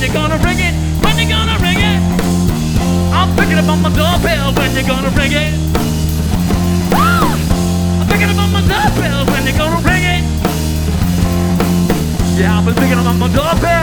you gonna ring it? When you gonna ring it? I'm picking up on my doorbell. When you gonna ring it? I'm picking up on my doorbell. When you gonna ring it? Yeah, I've been picking up on my doorbell.